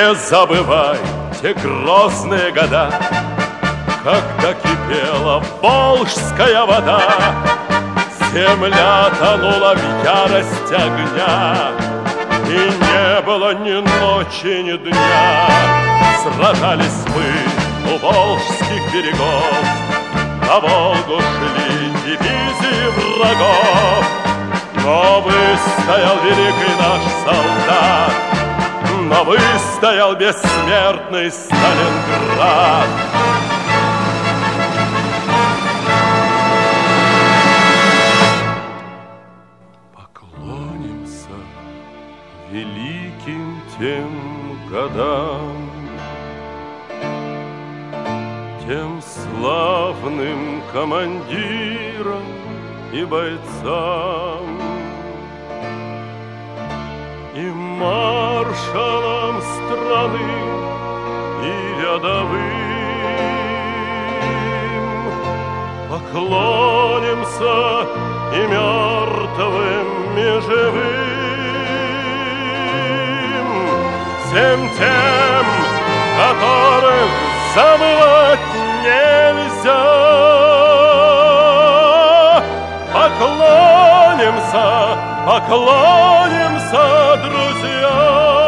Не забывай те грозные года, когда кипела волжская вода, земля тонула в ярости огня, и не было ни ночи, ни дня. Сражались мы у волжских берегов, на Волгу шли дивизии врагов. Но выстоял великий наш солдат, но выстоял бессмертный Сталинград. Поклонимся великим тем годам, тем славным командирам и бойцам, и маршалам страны, и рядовым. Поклонимся и мертвым, и живым, всем тем, которых забывать нельзя. Поклонимся, поклонимся, друзья,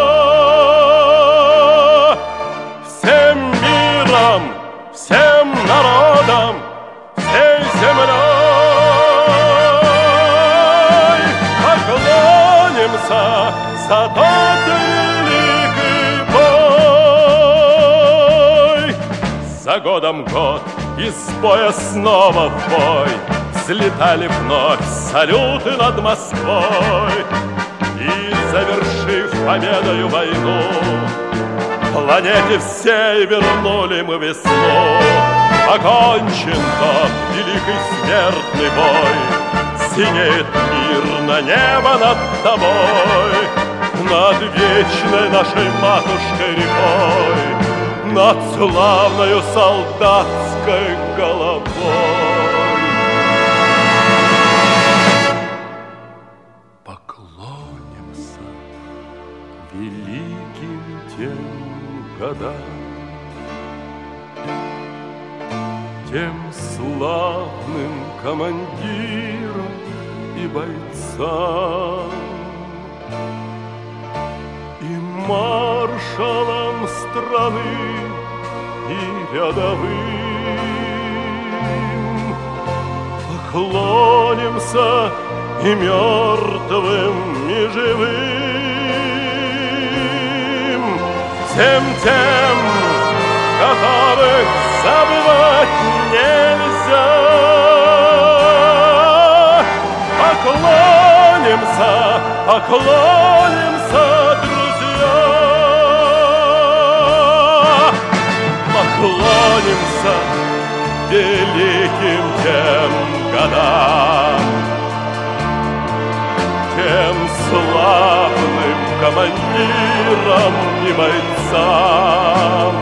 всем миром, всем народам, всей землей. Поклонимся за тот великий бой. За годом год, из боя снова в бой, взлетали вновь салюты над Москвой. И, завершив победою войну, планете всей вернули мы весну. Окончен тот великий смертный бой, синеет мирно небо над тобой, над вечной нашей матушкой рекой, над славною солдатской головой. Поклонимся великим тем годам, тем славным командирам и бойцам, и маршалам страны, и рядовым. Поклонимся и мертвым, и живым, всем тем, которых забывать нельзя. Поклонимся, поклонимся, друзья, поклонимся великим тем годам, тем славным командирам и бойцам,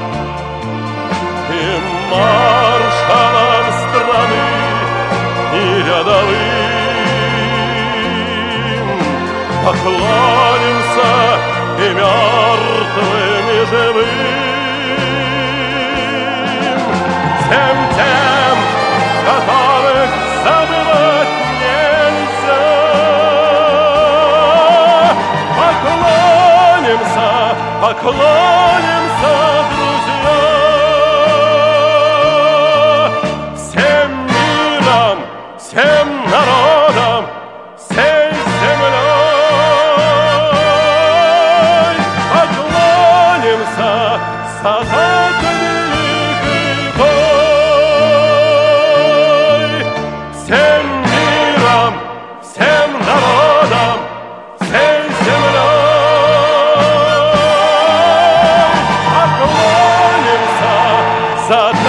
и маршалам страны, и рядовым. Поклонимся и мертвым, и живым, всем тем, которых забывать нельзя. Поклонимся, поклонимся, друзья, всем миром, всем народам, всей землей. Поклонимся за тот великий бой, всем миром, всем народам, всей землей. Поклонимся за